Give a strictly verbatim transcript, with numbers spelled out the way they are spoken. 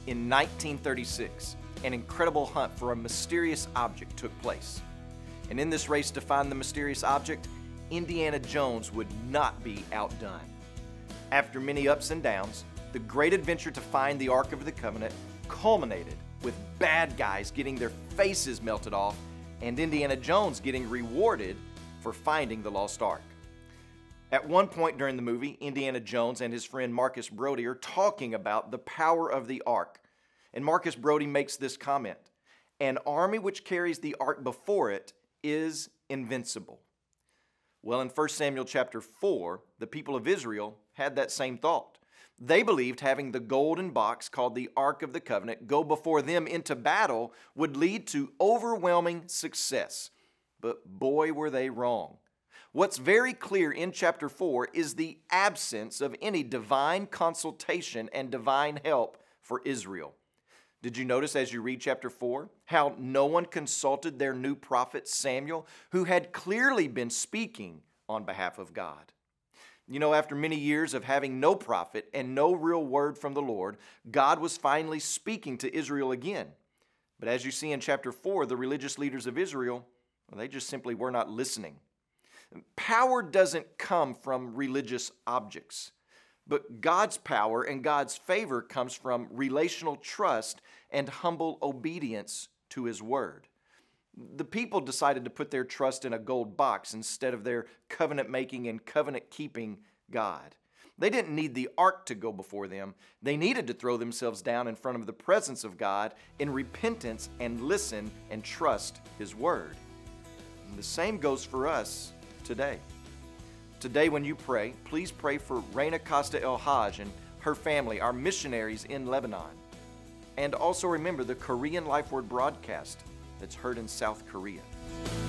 In nineteen thirty-six, an incredible hunt for a mysterious object took place. And in this race to find the mysterious object, Indiana Jones would not be outdone. After many ups and downs, the great adventure to find the Ark of the Covenant culminated with bad guys getting their faces melted off and Indiana Jones getting rewarded for finding the lost Ark. At one point during the movie, Indiana Jones and his friend Marcus Brody are talking about the power of the Ark. And Marcus Brody makes this comment: "An army which carries the Ark before it is invincible." Well, in First Samuel chapter four, the people of Israel had that same thought. They believed having the golden box called the Ark of the Covenant go before them into battle would lead to overwhelming success. But boy, were they wrong. What's very clear in chapter four is the absence of any divine consultation and divine help for Israel. Did you notice as you read chapter four how no one consulted their new prophet Samuel, who had clearly been speaking on behalf of God? You know, after many years of having no prophet and no real word from the Lord, God was finally speaking to Israel again. But as you see in chapter four, the religious leaders of Israel, well, they just simply were not listening. Power doesn't come from religious objects, but God's power and God's favor comes from relational trust and humble obedience to His word. The people decided to put their trust in a gold box instead of their covenant-making and covenant-keeping God. They didn't need the ark to go before them. They needed to throw themselves down in front of the presence of God in repentance and listen and trust His word. And the same goes for us today. Today when you pray, please pray for Reina Costa El Haj and her family, our missionaries in Lebanon. And also remember the Korean Life Word broadcast that's heard in South Korea.